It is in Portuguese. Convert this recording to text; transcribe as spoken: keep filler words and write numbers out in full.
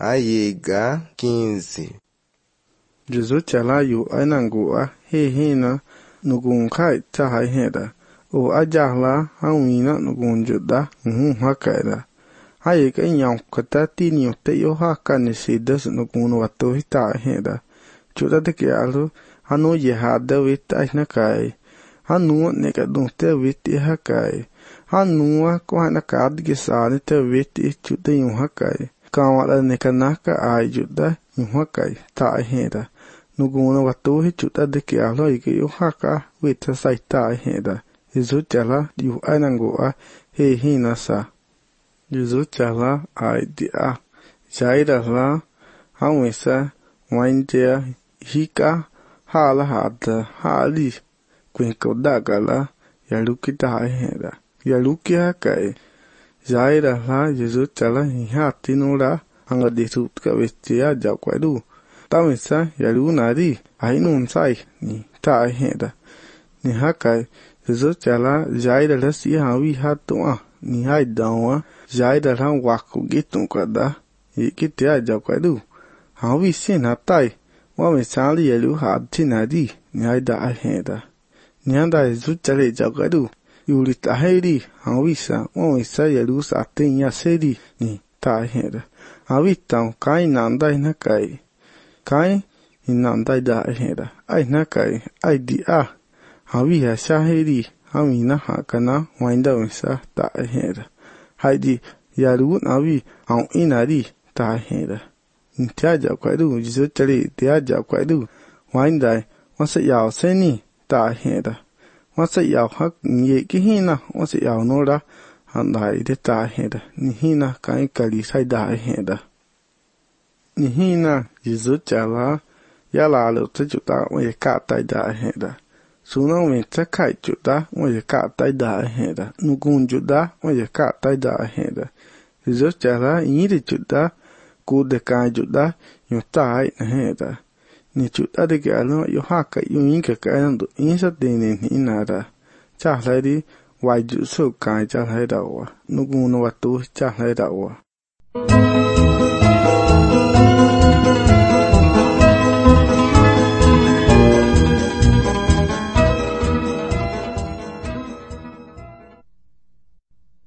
Ayega quinze. Jesus chala yu ainangua he hina nugun kai chahai heda. O ajahla hawina nugun juda uhun hakaida. Ayega inyam kata tini te yo haka nisidas nugun watu hita heda. Juda de ke alu hanu ye hada wit aina kai. Hanu neka dun te wit hakai. Hanu ko hana kad gisane te wit juda yun hakai. Kawala neka naka ai juda yun hakai ta heda. Nuguna watu hi juda de ke alu ike yo haka wit sai ta heda. Yesu chala yu ainangua he hina sa. Yesu chala ai dia. Jaira la hawisa waindia hika hala hada hali kwenko dagala yaluki ta heda. Yaluki hakai. Jaira la Yesu chala hi hati nura hanga disut ka vestia jakwadu. Tamisa yalu nari ainun sai ni ta heda. Ni hakai Yesu chala jaira la si hawi hatua ni hai dawa jaira la waku gitu kada ikitia jakwadu. Hawi sin hatai wame sali yalu hati nari ni hai da heda. Ni anda Yesu chala jakwadu. Yuri taheri hawisa wame sa yalu sa tenya seri ni ta heda. Hawi tau kai nandai na kai. Kai inandai da heda. Ai na kai ai di a. Hawi ha shaheri hawi na hakana wainda wisa ta heda. Haidi yalu nawi au inari ta heda. Ntiaja kwadu Yesu chala tiaja kwadu wainda wasa yao seni ta heda. Wasa yao hak nye kihina wasa yao nora handai de ta heda. Nihina kai kali sai da heda. Nihina Yesu chala yala alu te juta wye ka tai da heda. Suna wente kai juta wye ka tai da heda. Nugun juta wye ka tai da heda. Yesu chala yiri juta kude kai juta yu tai heda. Ni juta de galo yu haka yu inka kayandu insa dene ni nada. Chala di wai ju su kai chala heda wa. Nugun watu chala heda wa.